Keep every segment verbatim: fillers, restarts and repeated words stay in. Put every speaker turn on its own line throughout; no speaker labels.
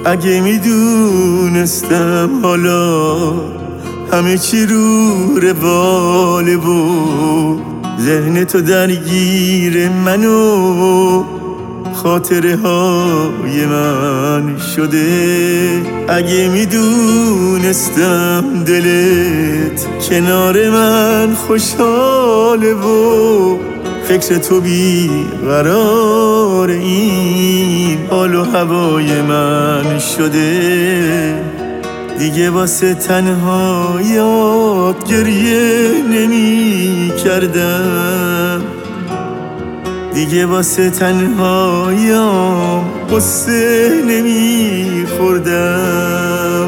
اگه میدونستم حالا همه چی رو رواله و ذهن تو درگیر منو خاطره های من شده. اگه میدونستم دلت کنار من خوشحاله و فکر تو بی قرار این حال و هوای من شده، دیگه واسه تنهاییات گریه نمی کردم، دیگه واسه تنهاییام قصه نمی خوردم.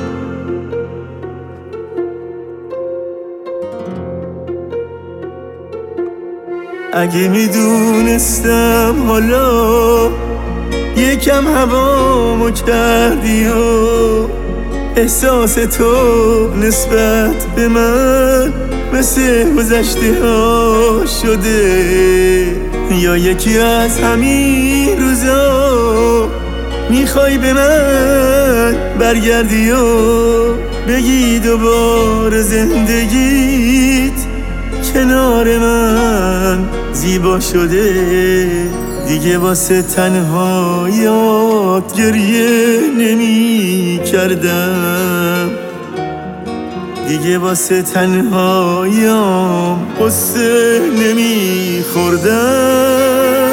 اگه میدونستم حالا یکم هوامو کردی و احساس تو نسبت به من مثل گذشته ها شده، یا یکی از همین روزا میخوای به من برگردی و بگی دوباره زندگیت کنار من زیبا شده، دیگه واسه تنهاییات گریه نمی کردم، دیگه واسه تنهاییام قصه نمی خوردم.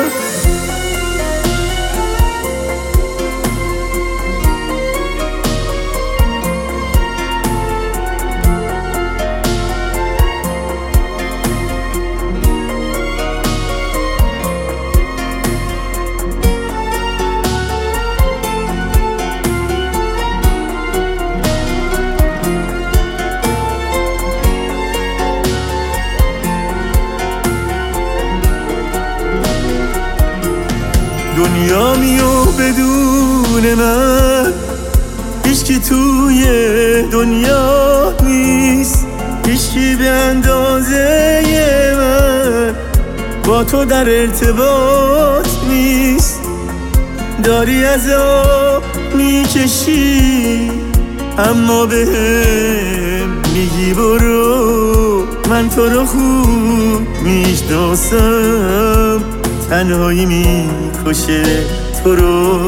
دنیا میو بدون من هیچکی توی دنیا نیست، هیچکی به اندازه من با تو در ارتباط نیست. داری عذاب میکشی اما بهم میگی برو، من تو رو خوب میشناسم، تنهایی میکشه تو رو.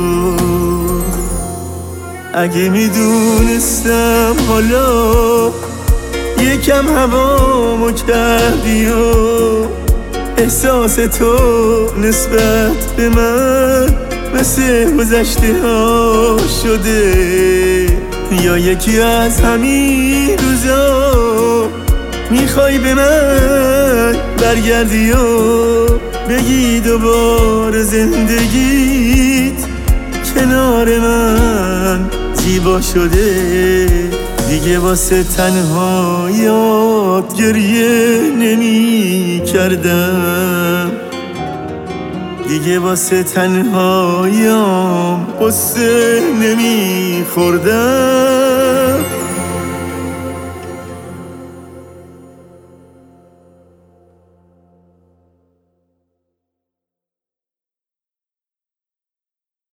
اگه میدونستم حالا یکم هوامو کردی و احساس تو نسبت به من مثل گذشته ها شده، یا یکی از همین روزا میخوای به من برگردی و بگی دوباره زندگیت کنار من زیبا شده، دیگه واسه تنهاییات گریه نمی کردم، دیگه واسه تنهاییام قصه نمی خوردم.